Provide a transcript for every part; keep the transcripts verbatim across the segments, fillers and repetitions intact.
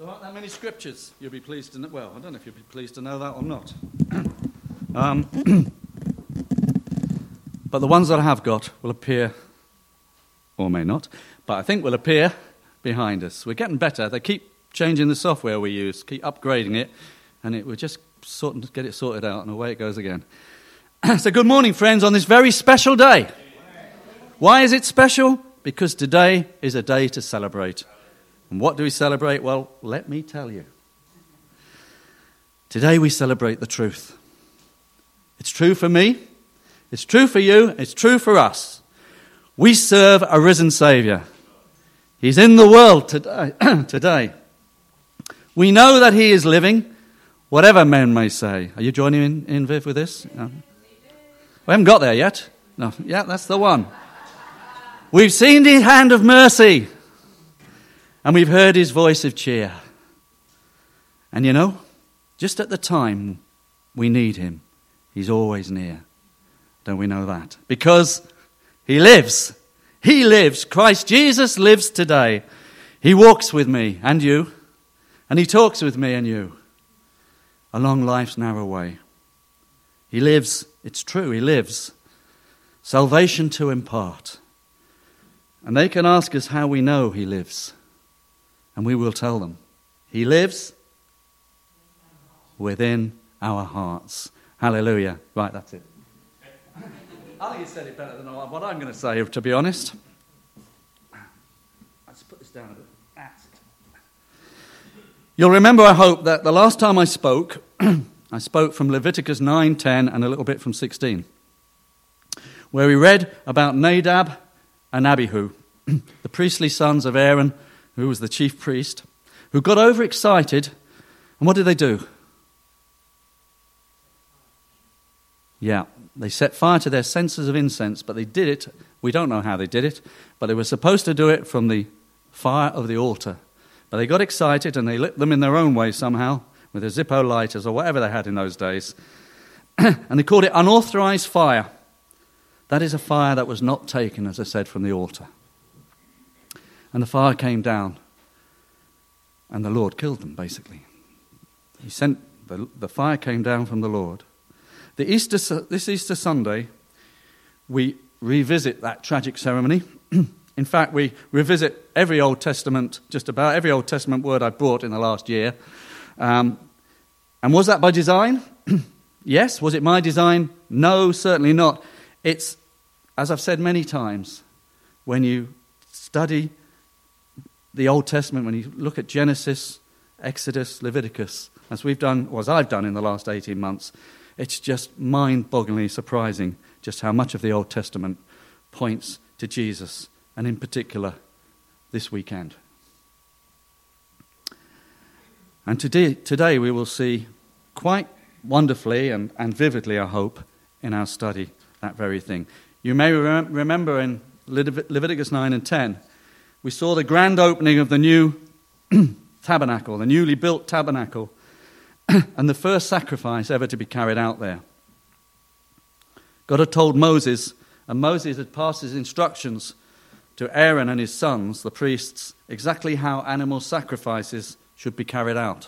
There aren't that many scriptures. You'll be pleased to know. Well, I don't know if you'll be pleased to know that or not. um, but the ones that I have got will appear, or may not, but I think will appear behind us. We're getting better. They keep changing the software we use, keep upgrading it, and it will just sort of get it sorted out, and away it goes again. So good morning, friends, on this very special day. Why is it special? Because today is a day to celebrate. And what do we celebrate? Well, let me tell you. Today we celebrate the truth. It's true for me. It's true for you. It's true for us. We serve a risen Saviour. He's in the world today. today. We know that he is living, whatever men may say. Are you joining in, in Viv, with this? No. We haven't got there yet. No. Yeah, that's the one. We've seen his hand of mercy. And we've heard his voice of cheer. And you know, just at the time we need him, he's always near. Don't we know that? Because he lives. He lives. Christ Jesus lives today. He walks with me and you. And he talks with me and you along life's narrow way. He lives. It's true, he lives. Salvation to impart. And they can ask us how we know he lives. And we will tell them. He lives within our hearts. Hallelujah. Right, that's it. I think he said it better than what I'm going to say, to be honest. Let's put this down a bit. That's it. You'll remember, I hope, that the last time I spoke, I spoke from Leviticus nine, ten, and a little bit from sixteen, where we read about Nadab and Abihu, the priestly sons of Aaron, who was the chief priest, who got overexcited. And what did they do? Yeah, they set fire to their censers of incense, but they did it. We don't know how they did it, but they were supposed to do it from the fire of the altar. But they got excited and they lit them in their own way somehow, with their Zippo lighters or whatever they had in those days. And they called it unauthorized fire. That is a fire that was not taken, as I said, from the altar. And the fire came down, and the Lord killed them, basically. He sent, the, the fire came down from the Lord. The Easter, this Easter Sunday, we revisit that tragic ceremony. In fact, we revisit every Old Testament, just about every Old Testament word I've brought in the last year. Um, and was that by design? Yes. Was it my design? No, certainly not. It's, as I've said many times, when you study the Old Testament, when you look at Genesis, Exodus, Leviticus, as we've done, or as I've done in the last eighteen months, it's just mind-bogglingly surprising just how much of the Old Testament points to Jesus, and in particular, this weekend. And today, today we will see quite wonderfully and, and vividly, I hope, in our study, that very thing. You may re- remember in Leviticus nine and ten, we saw the grand opening of the new tabernacle, the newly built tabernacle, and the first sacrifice ever to be carried out there. God had told Moses, and Moses had passed his instructions to Aaron and his sons, the priests, exactly how animal sacrifices should be carried out.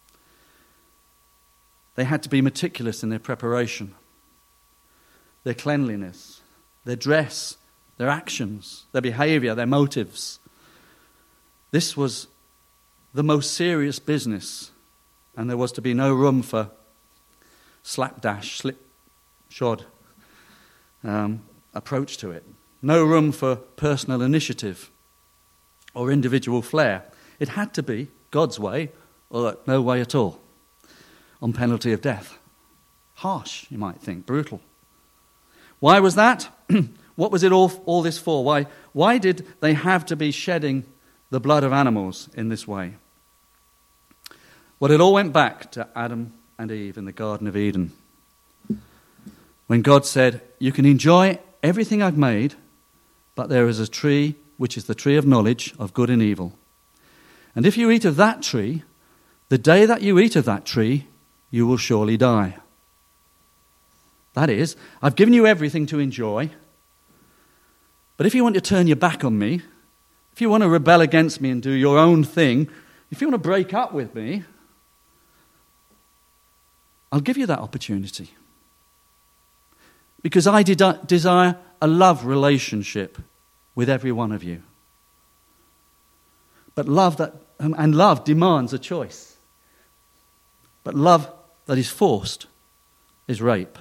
They had to be meticulous in their preparation, their cleanliness, their dress, their actions, their behavior, their motives. This was the most serious business, and there was to be no room for slapdash, slipshod um, approach to it. No room for personal initiative or individual flair. It had to be God's way or no way at all, on penalty of death. Harsh, you might think, brutal. Why was that? What was it all, all this for? Why, why did they have to be shedding the blood of animals in this way? Well, it all went back to Adam and Eve in the Garden of Eden, when God said, you can enjoy everything I've made, but there is a tree which is the tree of knowledge of good and evil. And if you eat of that tree, the day that you eat of that tree, you will surely die. That is, I've given you everything to enjoy, but if you want to turn your back on me, if you want to rebel against me and do your own thing, if you want to break up with me, I'll give you that opportunity. Because I de- desire a love relationship with every one of you. But love that, and love demands a choice. But love that is forced is rape.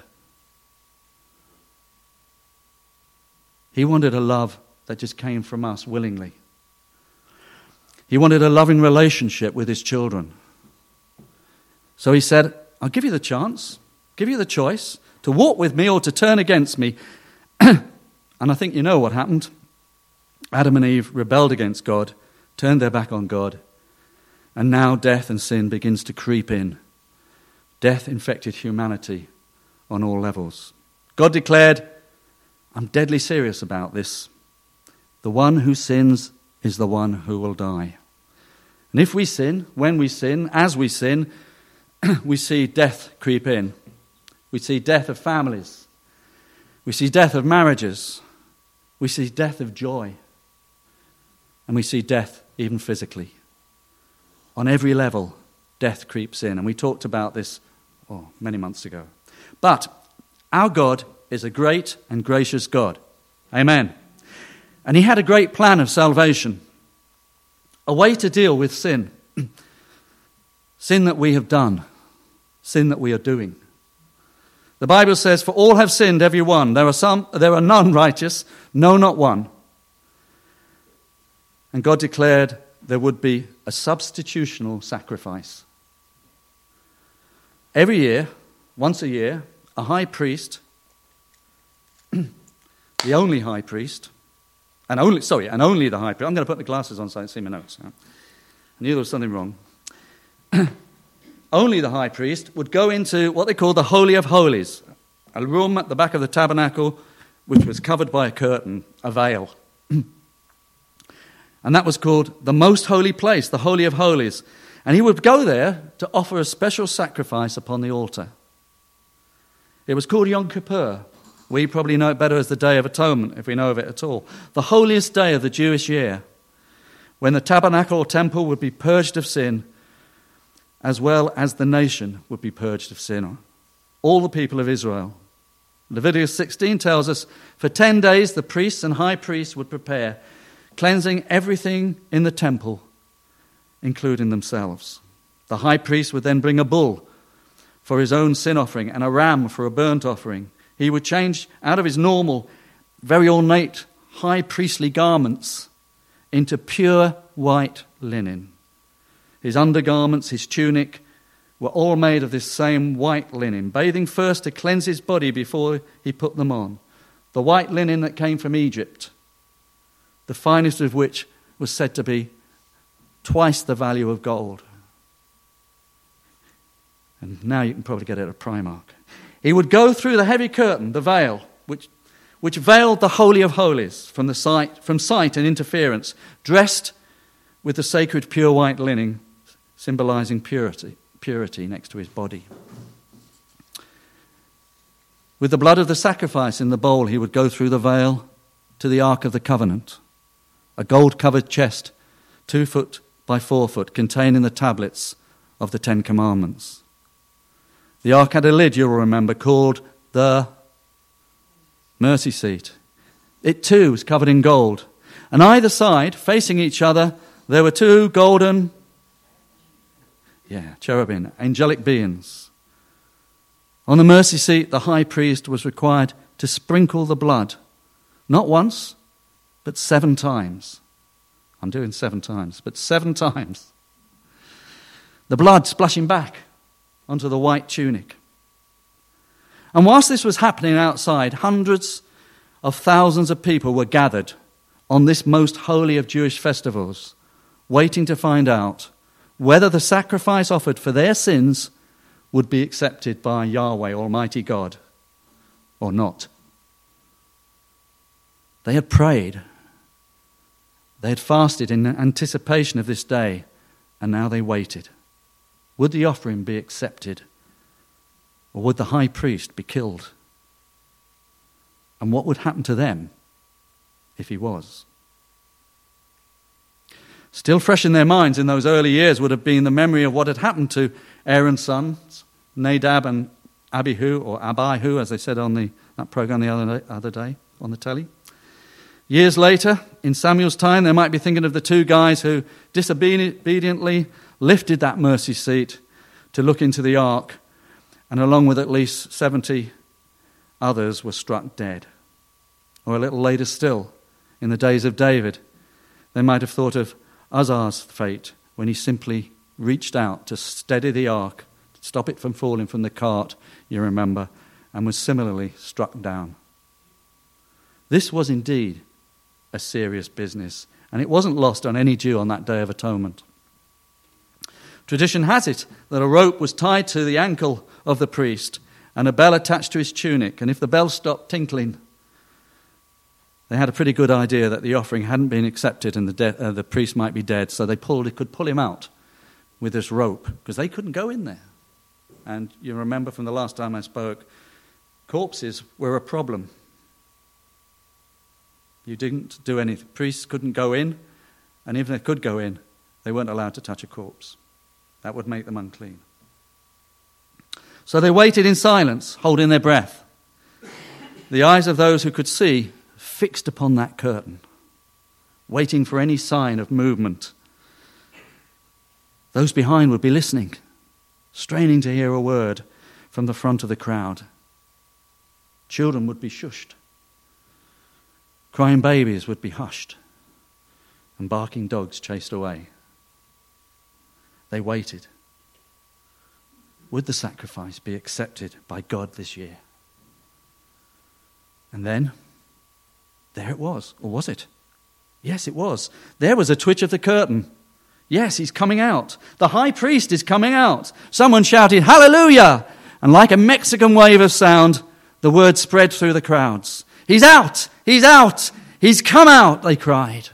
He wanted a love that just came from us willingly. He wanted a loving relationship with his children. So he said, I'll give you the chance, give you the choice to walk with me or to turn against me. And I think you know what happened. Adam and Eve rebelled against God, turned their back on God, and now death and sin begins to creep in. Death infected humanity on all levels. God declared, I'm deadly serious about this. The one who sins is the one who will die. And if we sin, when we sin, as we sin, we see death creep in. We see death of families. We see death of marriages. We see death of joy. And we see death even physically. On every level, death creeps in. And we talked about this oh, many months ago. But our God is a great and gracious God. Amen. And he had a great plan of salvation. A way to deal with sin. Sin that we have done. Sin that we are doing. The Bible says, for all have sinned, every one. There are some, there are none righteous, no, not one. And God declared there would be a substitutional sacrifice. Every year, once a year, a high priest, the only high priest, and only, sorry, and only the high priest. I'm going to put the glasses on so I can see my notes. I knew there was something wrong. Only the high priest would go into what they call the Holy of Holies, a room at the back of the tabernacle which was covered by a curtain, a veil. And that was called the Most Holy Place, the Holy of Holies. And he would go there to offer a special sacrifice upon the altar. It was called Yom Kippur. We probably know it better as the Day of Atonement, if we know of it at all. The holiest day of the Jewish year, when the tabernacle or temple would be purged of sin, as well as the nation would be purged of sin. All the people of Israel. Leviticus sixteen tells us, for ten days the priests and high priests would prepare, cleansing everything in the temple, including themselves. The high priest would then bring a bull for his own sin offering and a ram for a burnt offering. He would change out of his normal, very ornate, high priestly garments into pure white linen. His undergarments, his tunic, were all made of this same white linen, bathing first to cleanse his body before he put them on. The white linen that came from Egypt, the finest of which was said to be twice the value of gold. And now you can probably get it at Primark. He would go through the heavy curtain, the veil, which, which veiled the Holy of Holies from, the sight, from sight and interference, dressed with the sacred pure white linen, symbolizing purity, purity next to his body. With the blood of the sacrifice in the bowl, he would go through the veil to the Ark of the Covenant, a gold-covered chest, two foot by four foot, containing the tablets of the Ten Commandments. The Ark had a lid, you'll remember, called the mercy seat. It too was covered in gold. And either side, facing each other, there were two golden, yeah, cherubim, angelic beings. On the mercy seat, the high priest was required to sprinkle the blood, not once, but seven times. I'm doing seven times, but seven times. The blood splashing back onto the white tunic. And whilst this was happening outside, hundreds of thousands of people were gathered on this most holy of Jewish festivals, waiting to find out whether the sacrifice offered for their sins would be accepted by Yahweh, Almighty God, or not. They had prayed. They had fasted in anticipation of this day, and now they waited. Would the offering be accepted, or would the high priest be killed? And what would happen to them if he was? Still fresh in their minds in those early years would have been the memory of what had happened to Aaron's sons, Nadab and Abihu, or Abihu, as they said on the, that program the other, other day on the telly. Years later, in Samuel's time, they might be thinking of the two guys who disobediently lifted that mercy seat to look into the ark, and along with at least seventy others were struck dead. Or a little later still, in the days of David, they might have thought of Uzzah's fate when he simply reached out to steady the ark, to stop it from falling from the cart, you remember, and was similarly struck down. This was indeed a serious business, and it wasn't lost on any Jew on that Day of Atonement. Tradition has it that a rope was tied to the ankle of the priest and a bell attached to his tunic, and if the bell stopped tinkling, they had a pretty good idea that the offering hadn't been accepted and the, de- uh, the priest might be dead, so they pulled, could pull him out with this rope, because they couldn't go in there. And you remember from the last time I spoke, corpses were a problem. You didn't do anything. Priests couldn't go in, and even if they could go in, they weren't allowed to touch a corpse. That would make them unclean. So they waited in silence, holding their breath. The eyes of those who could see fixed upon that curtain, waiting for any sign of movement. Those behind would be listening, straining to hear a word from the front of the crowd. Children would be shushed. Crying babies would be hushed, and barking dogs chased away. They waited. Would the sacrifice be accepted by God this year? And then, there it was. Or was it? Yes, it was. There was a twitch of the curtain. Yes, he's coming out. The high priest is coming out. Someone shouted, "Hallelujah!" And like a Mexican wave of sound, the word spread through the crowds. "He's out! He's out! He's come out!" they cried.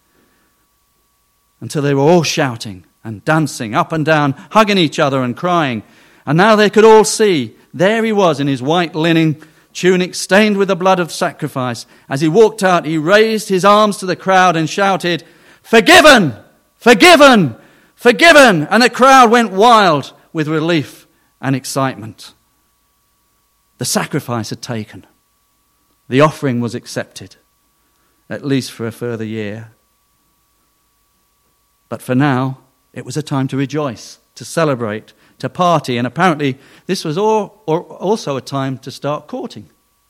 Until they were all shouting and dancing up and down, hugging each other and crying. And now they could all see, there he was in his white linen tunic stained with the blood of sacrifice. As he walked out, he raised his arms to the crowd and shouted, "Forgiven! Forgiven! Forgiven!" And the crowd went wild with relief and excitement. The sacrifice had taken. The offering was accepted, at least for a further year. But for now, it was a time to rejoice, to celebrate, to party, and apparently this was all, or also a time to start courting.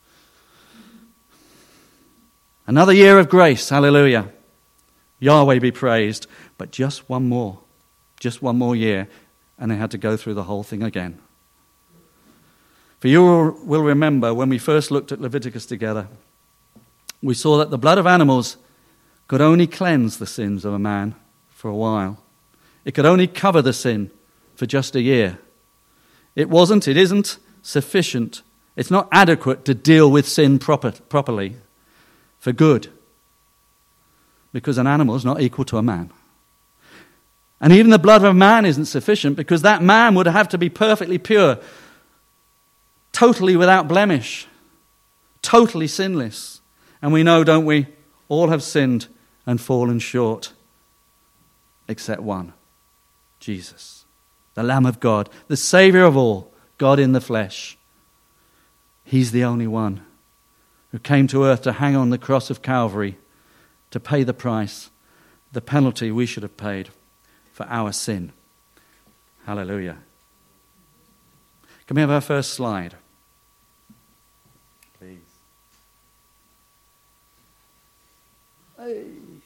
Another year of grace, hallelujah. Yahweh be praised, but just one more, just one more year, and they had to go through the whole thing again. For you will remember when we first looked at Leviticus together, we saw that the blood of animals could only cleanse the sins of a man for a while. It could only cover the sin for just a year. It wasn't, it isn't sufficient. It's not adequate to deal with sin proper, properly, for good, because an animal is not equal to a man. And even the blood of a man isn't sufficient, because that man would have to be perfectly pure, totally without blemish, totally sinless. And we know, don't we, all have sinned and fallen short, except one, Jesus. The Lamb of God, the Saviour of all, God in the flesh. He's the only one who came to earth to hang on the cross of Calvary, to pay the price, the penalty we should have paid for our sin. Hallelujah. Can we have our first slide, please? Hey.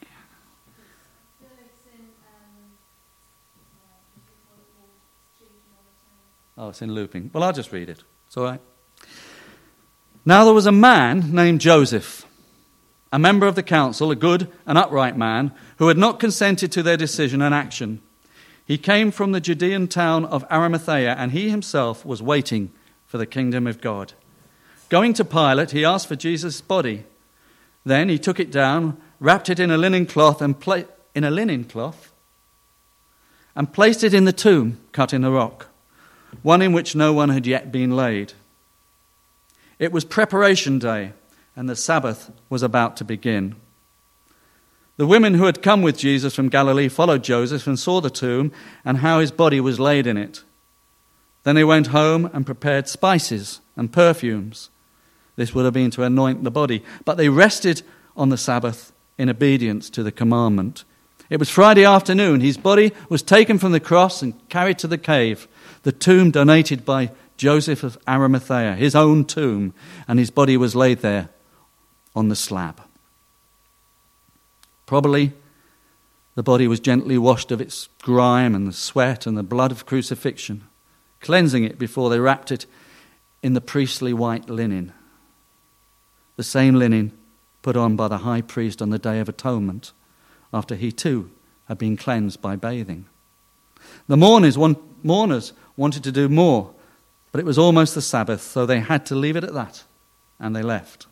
Oh, it's in looping. Well, I'll just read it. It's all right. Now there was a man named Joseph, a member of the council, a good and upright man, who had not consented to their decision and action. He came from the Judean town of Arimathea, and he himself was waiting for the kingdom of God. Going to Pilate, he asked for Jesus' body. Then he took it down, wrapped it in a linen cloth, and pla- in a linen cloth, and placed it in the tomb cut in the rock, one in which no one had yet been laid. It was preparation day, and the Sabbath was about to begin. The women who had come with Jesus from Galilee followed Joseph and saw the tomb and how his body was laid in it. Then they went home and prepared spices and perfumes. This would have been to anoint the body. But they rested on the Sabbath in obedience to the commandment. It was Friday afternoon. His body was taken from the cross and carried to the cave, the tomb donated by Joseph of Arimathea, his own tomb, and his body was laid there on the slab. Probably the body was gently washed of its grime and the sweat and the blood of crucifixion, cleansing it before they wrapped it in the priestly white linen, the same linen put on by the high priest on the Day of Atonement, after he too had been cleansed by bathing. The mourners, want, mourners wanted to do more, but it was almost the Sabbath, so they had to leave it at that, and they left.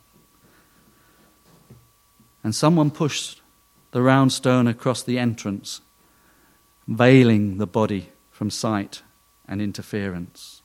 And someone pushed the round stone across the entrance, veiling the body from sight and interference.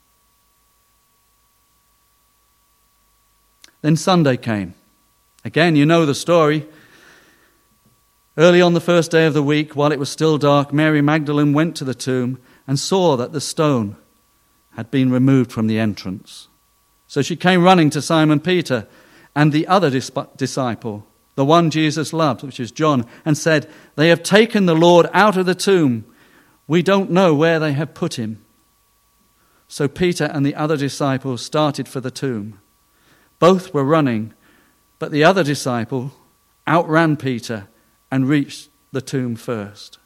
Then Sunday came. Again, you know the story. Early on the first day of the week, while it was still dark, Mary Magdalene went to the tomb and saw that the stone had been removed from the entrance. So she came running to Simon Peter and the other dis- disciple, the one Jesus loved, which is John, and said, "They have taken the Lord out of the tomb. We don't know where they have put him." So Peter and the other disciple started for the tomb. Both were running, but the other disciple outran Peter and reached the tomb first.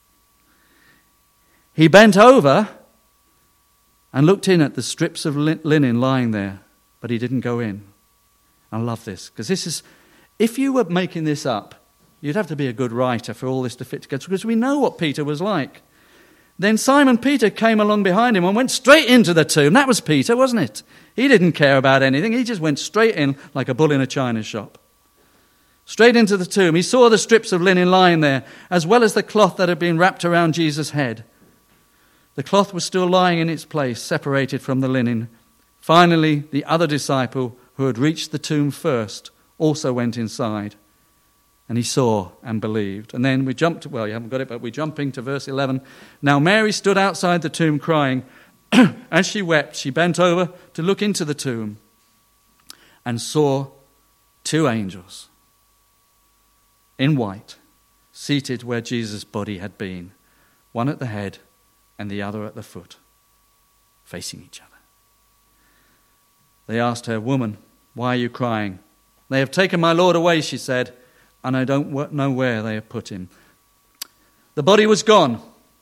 He bent over and looked in at the strips of linen lying there, but he didn't go in. I love this, because this is, if you were making this up, you'd have to be a good writer for all this to fit together, because we know what Peter was like. Then Simon Peter came along behind him and went straight into the tomb. That was Peter, wasn't it? He didn't care about anything. He just went straight in like a bull in a china shop. Straight into the tomb. He saw the strips of linen lying there, as well as the cloth that had been wrapped around Jesus' head. The cloth was still lying in its place, separated from the linen. Finally, the other disciple, who had reached the tomb first, also went inside. And he saw and believed. And then we jumped, well, you haven't got it, but we're jumping to verse eleven. Now Mary stood outside the tomb crying. As she wept, she bent over to look into the tomb and saw two angels in white, seated where Jesus' body had been, one at the head and the other at the foot, facing each other. They asked her, "Woman, why are you crying?" "They have taken my Lord away," she said, "and I don't know where they have put him." The body was gone,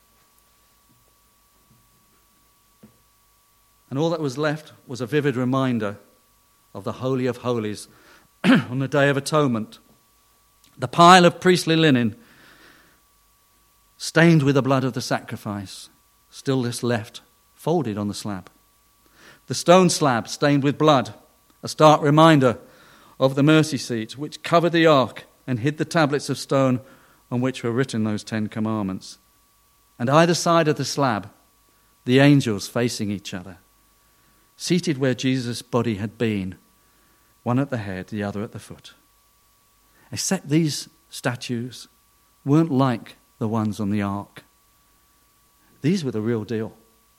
and all that was left was a vivid reminder of the Holy of Holies on the Day of Atonement. The pile of priestly linen, stained with the blood of the sacrifice, still this left, folded on the slab. The stone slab, stained with blood, a stark reminder of the mercy seat, which covered the ark and hid the tablets of stone on which were written those Ten Commandments. And either side of the slab, the angels facing each other, seated where Jesus' body had been, one at the head, the other at the foot. Except these statues weren't like the ones on the ark. These were the real deal.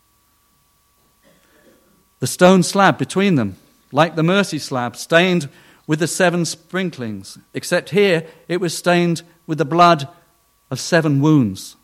The stone slab between them, like the mercy slab, stained with the seven sprinklings, except here it was stained with the blood of seven wounds.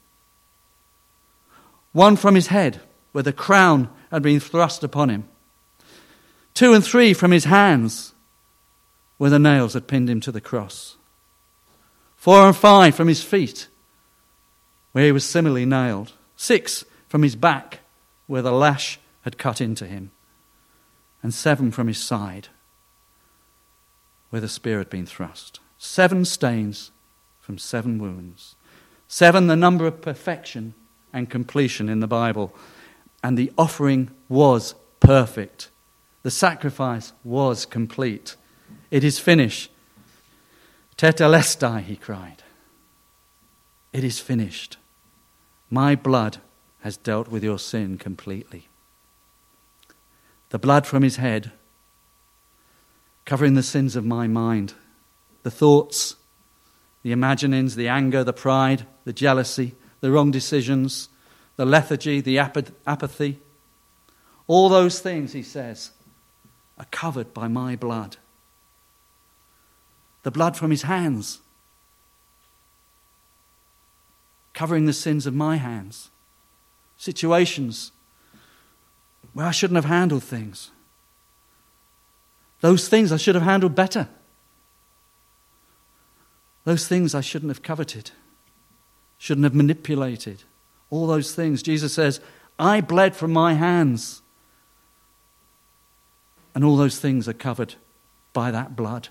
One from his head, where the crown had been thrust upon him. Two and three from his hands, where the nails had pinned him to the cross. Four and five from his feet, where he was similarly nailed. Six from his back, where the lash had cut into him. And seven from his side, where the spear had been thrust. Seven stains from seven wounds. Seven, the number of perfection and completion in the Bible. And the offering was perfect. The sacrifice was complete. It is finished. Tetelestai, he cried. It is finished. My blood has dealt with your sin completely. The blood from his head, covering the sins of my mind, the thoughts, the imaginings, the anger, the pride, the jealousy, the wrong decisions, the lethargy, the apath- apathy. All those things, he says, are covered by my blood. The blood from his hands, covering the sins of my hands. Situations where I shouldn't have handled things. Those things I should have handled better. Those things I shouldn't have coveted, shouldn't have manipulated. All those things. Jesus says, I bled from my hands. And all those things are covered by that blood.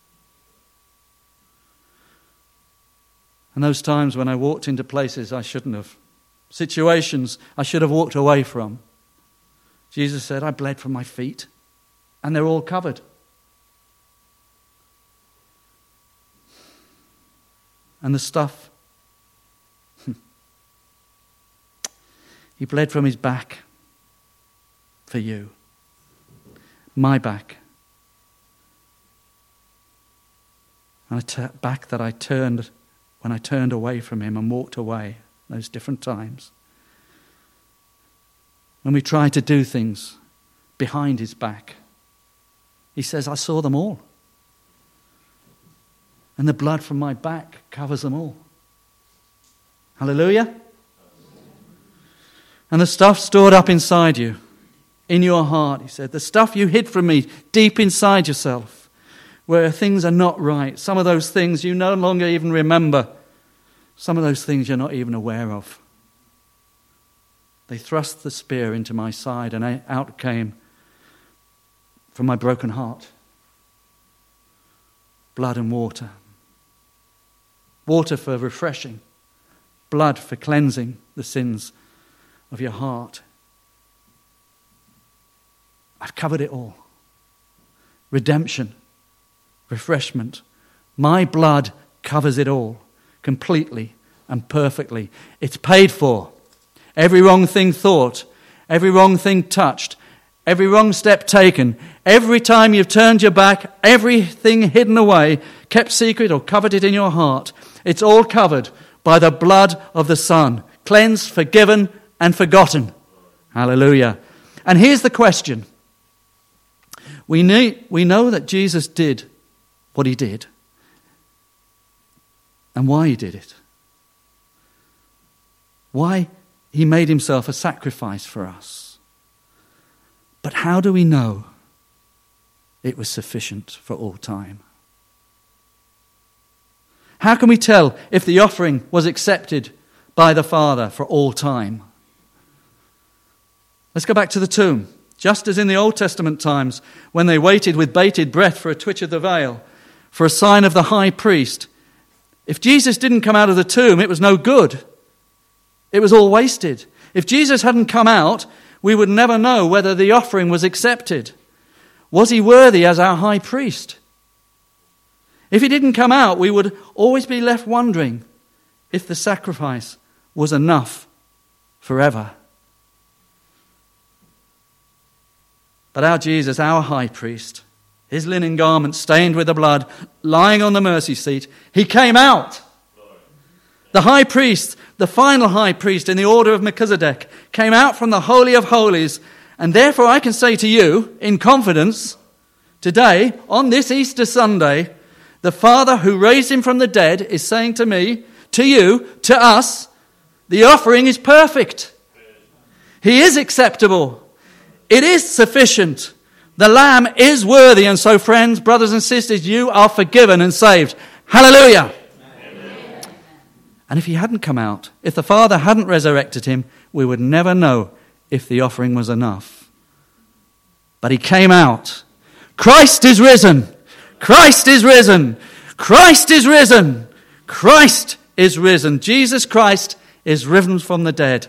And those times when I walked into places I shouldn't have, situations I should have walked away from, Jesus said, I bled from my feet, and they're all covered. And the stuff, he bled from his back for you, my back. And a t- back that I turned when I turned away from him and walked away those different times. When we try to do things behind his back, he says, I saw them all. And the blood from my back covers them all. Hallelujah. And the stuff stored up inside you, in your heart, he said, the stuff you hid from me deep inside yourself, where things are not right. Some of those things you no longer even remember. Some of those things you're not even aware of. They thrust the spear into my side, and out came from my broken heart blood and water. Water for refreshing, blood for cleansing the sins of your heart. I've covered it all. Redemption, refreshment. My blood covers it all, completely and perfectly. It's paid for. Every wrong thing thought, every wrong thing touched, every wrong step taken, every time you've turned your back, everything hidden away, kept secret or covered it in your heart, it's all covered by the blood of the Son, cleansed, forgiven, and forgotten. Hallelujah. And here's the question. We need, we know that Jesus did what he did and why he did it. Why he made himself a sacrifice for us. But how do we know it was sufficient for all time? How can we tell if the offering was accepted by the Father for all time? Let's go back to the tomb. Just as in the Old Testament times, when they waited with bated breath for a twitch of the veil, for a sign of the high priest, if Jesus didn't come out of the tomb, it was no good. It was all wasted. If Jesus hadn't come out, we would never know whether the offering was accepted. Was he worthy as our high priest? If he didn't come out, we would always be left wondering if the sacrifice was enough forever. But our Jesus, our high priest, his linen garment stained with the blood, lying on the mercy seat, he came out. The high priest, the final high priest in the order of Melchizedek, came out from the Holy of Holies. And therefore I can say to you, in confidence, today, on this Easter Sunday, the Father who raised him from the dead is saying to me, to you, to us, the offering is perfect. He is acceptable. It is sufficient. The Lamb is worthy. And so, friends, brothers and sisters, you are forgiven and saved. Hallelujah. Amen. And if he hadn't come out, if the Father hadn't resurrected him, we would never know if the offering was enough. But he came out. Christ is risen. Christ is risen. Christ is risen. Christ is risen. Jesus Christ is risen from the dead.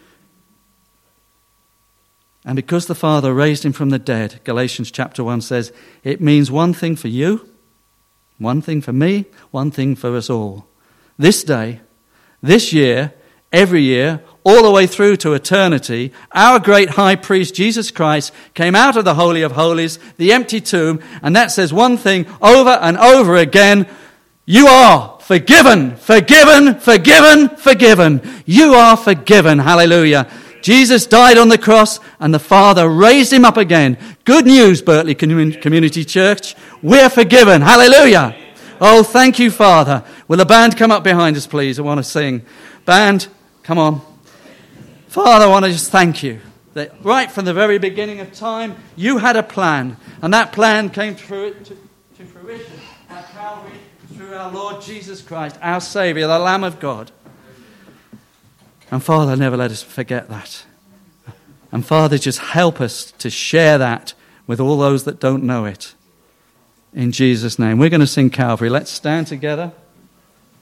And because the Father raised him from the dead, Galatians chapter one says, it means one thing for you, one thing for me, one thing for us all. This day, this year, every year, all the way through to eternity, our great high priest, Jesus Christ, came out of the Holy of Holies, the empty tomb, and that says one thing over and over again, you are forgiven, forgiven, forgiven, forgiven. You are forgiven. Hallelujah. Jesus died on the cross and the Father raised him up again. Good news, Berkeley Community Church. We're forgiven. Hallelujah. Oh, thank you, Father. Will the band come up behind us, please? I want to sing. Band, come on. Father, I want to just thank you that right from the very beginning of time, you had a plan. And that plan came through it to, to fruition at Calvary through our Lord Jesus Christ, our Saviour, the Lamb of God. And Father, never let us forget that. And Father, just help us to share that with all those that don't know it. In Jesus' name. We're going to sing Calvary. Let's stand together.